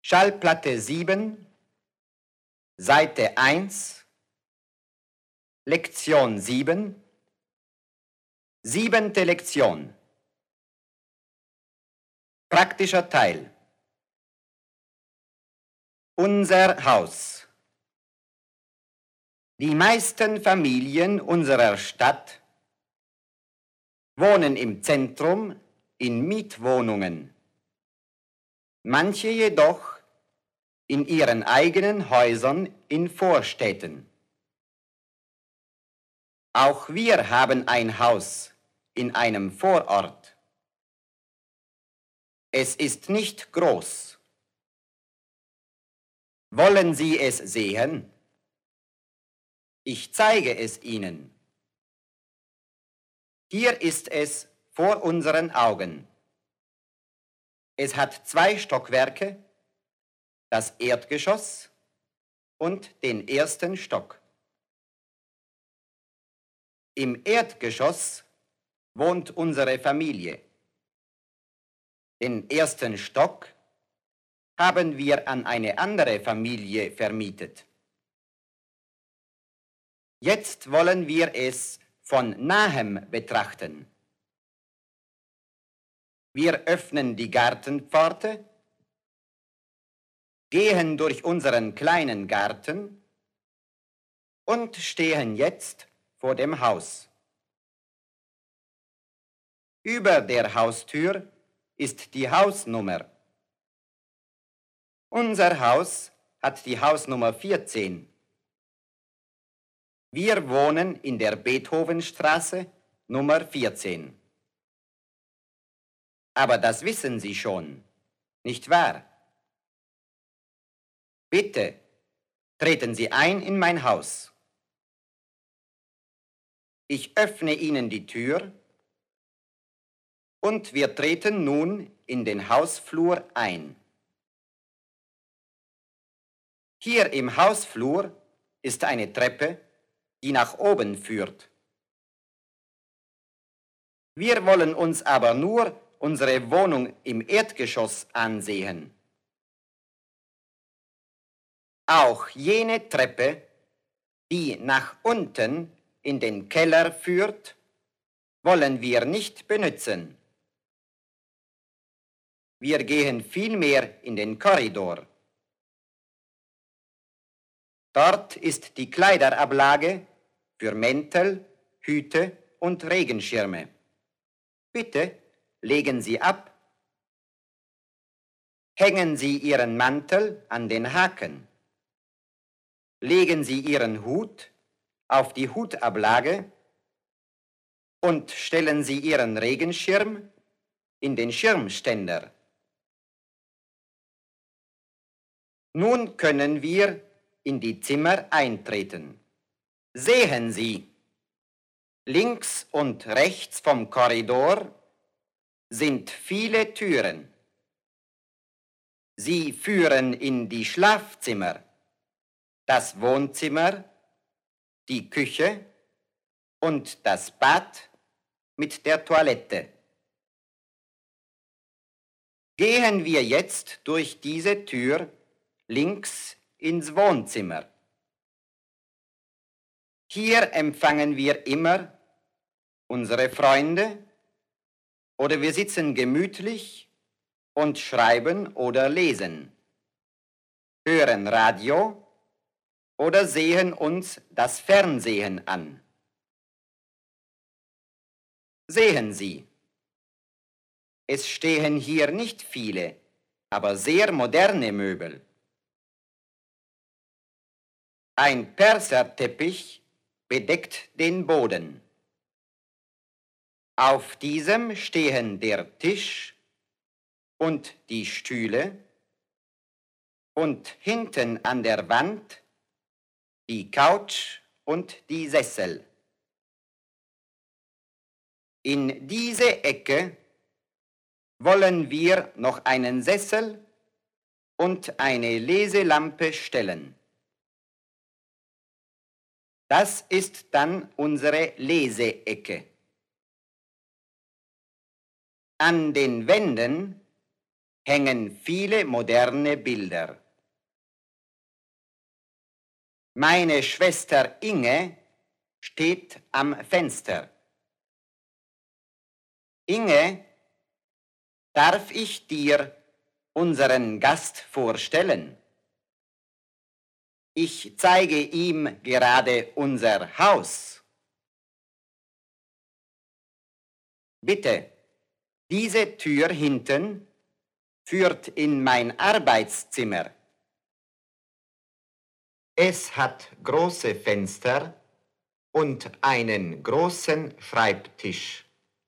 Schallplatte 7, Seite 1, Lektion 7, 7. Lektion. Praktischer Teil. Unser Haus. Die meisten Familien unserer Stadt wohnen im Zentrum in Mietwohnungen. Manche jedoch in ihren eigenen Häusern in Vorstädten. Auch wir haben ein Haus in einem Vorort. Es ist nicht groß. Wollen Sie es sehen? Ich zeige es Ihnen. Hier ist es vor unseren Augen. Es hat 2 Stockwerke, das Erdgeschoss und den 1. Stock. Im Erdgeschoss wohnt unsere Familie. Den 1. Stock haben wir an eine andere Familie vermietet. Jetzt wollen wir es von nahem betrachten. Wir öffnen die Gartenpforte, gehen durch unseren kleinen Garten und stehen jetzt vor dem Haus. Über der Haustür ist die Hausnummer. Unser Haus hat die Hausnummer 14. Wir wohnen in der Beethovenstraße, Nummer 14. Aber das wissen Sie schon, nicht wahr? Bitte, treten Sie ein in mein Haus. Ich öffne Ihnen die Tür und wir treten nun in den Hausflur ein. Hier im Hausflur ist eine Treppe, die nach oben führt. Wir wollen uns aber nur unsere Wohnung im Erdgeschoss ansehen. Auch jene Treppe, die nach unten in den Keller führt, wollen wir nicht benutzen. Wir gehen vielmehr in den Korridor. Dort ist die Kleiderablage für Mäntel, Hüte und Regenschirme. Bitte legen Sie ab. Hängen Sie Ihren Mantel an den Haken. Legen Sie Ihren Hut auf die Hutablage und stellen Sie Ihren Regenschirm in den Schirmständer. Nun können wir in die Zimmer eintreten. Sehen Sie, links und rechts vom Korridor sind viele Türen. Sie führen in die Schlafzimmer, das Wohnzimmer, die Küche und das Bad mit der Toilette. Gehen wir jetzt durch diese Tür links ins Wohnzimmer. Hier empfangen wir immer unsere Freunde oder wir sitzen gemütlich und schreiben oder lesen, hören Radio oder sehen uns das Fernsehen an. Sehen Sie, es stehen hier nicht viele, aber sehr moderne Möbel. Ein Perserteppich bedeckt den Boden. Auf diesem stehen der Tisch und die Stühle und hinten an der Wand die Couch und die Sessel. In diese Ecke wollen wir noch einen Sessel und eine Leselampe stellen. Das ist dann unsere Leseecke. An den Wänden hängen viele moderne Bilder. Meine Schwester Inge steht am Fenster. Inge, darf ich dir unseren Gast vorstellen? Ich zeige ihm gerade unser Haus. Bitte, diese Tür hinten führt in mein Arbeitszimmer. Es hat große Fenster und einen großen Schreibtisch.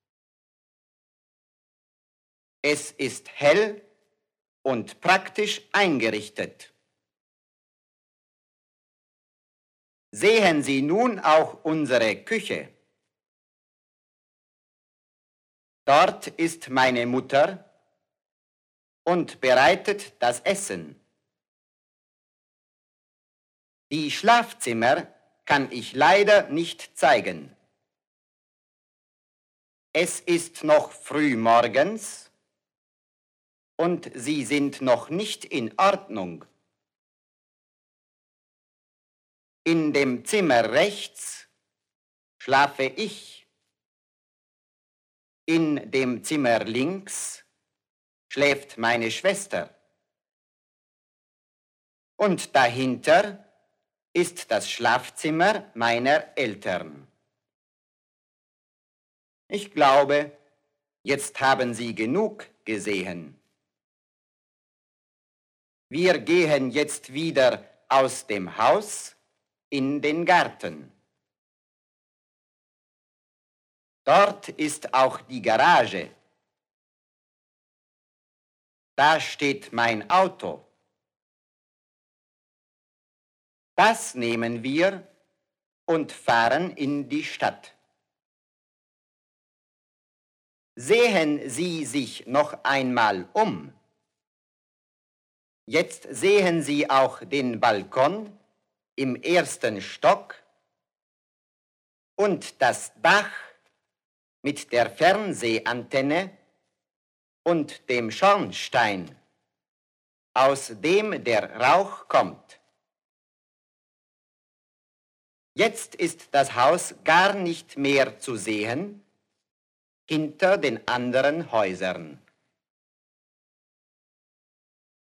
Es ist hell und praktisch eingerichtet. Sehen Sie nun auch unsere Küche. Dort ist meine Mutter und bereitet das Essen. Die Schlafzimmer kann ich leider nicht zeigen. Es ist noch früh morgens und sie sind noch nicht in Ordnung. In dem Zimmer rechts schlafe ich. In dem Zimmer links schläft meine Schwester. Und dahinter ist das Schlafzimmer meiner Eltern. Ich glaube, jetzt haben Sie genug gesehen. Wir gehen jetzt wieder aus dem Haus in den Garten. Dort ist auch die Garage. Da steht mein Auto. Das nehmen wir und fahren in die Stadt. Sehen Sie sich noch einmal um. Jetzt sehen Sie auch den Balkon im ersten Stock und das Dach mit der Fernsehantenne und dem Schornstein, aus dem der Rauch kommt. Jetzt ist das Haus gar nicht mehr zu sehen hinter den anderen Häusern.